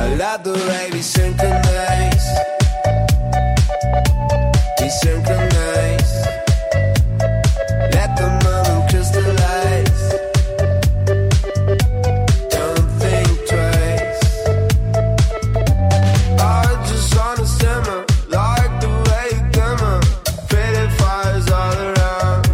I love the way we synchronize. We synchronize. Let the moment crystallize. Don't think twice. I just wanna simmer, like the way you glimmer. Pretty fires all around.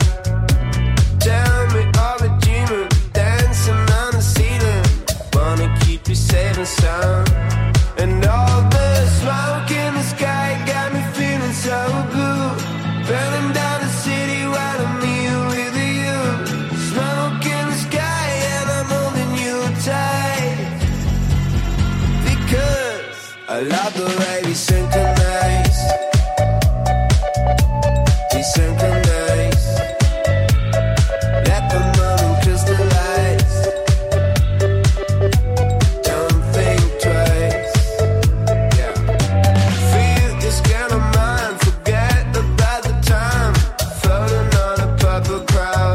Tell me, are we dreaming? Dancing on the ceiling. Wanna keep you safe and sound. And all the smoke in the sky got me feeling so blue. Burning down the city while I'm here with you. Smoke in the sky and I'm holding you tight. Because I love the way we synchronize. We synchronize. Let the moment crystallize. Don't think twice. Yeah. Feel this kind of mind. Forget about the time. Floating on a purple cloud.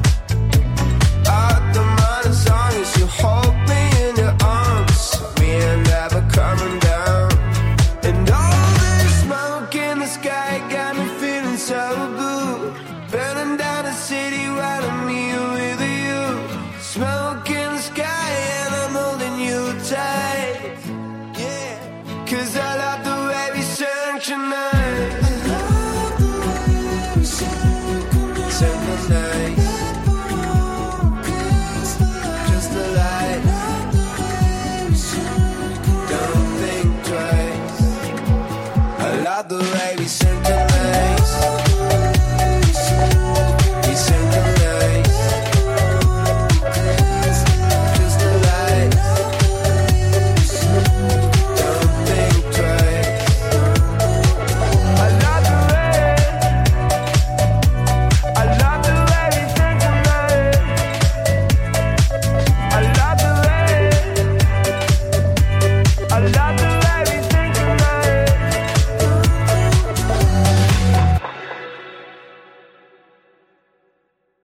Out the mind as long as you hold me in your arms. We ain't never coming down. And all this smoke in the sky got me feeling so blue. Burning down the city while I'm here with you. Smoke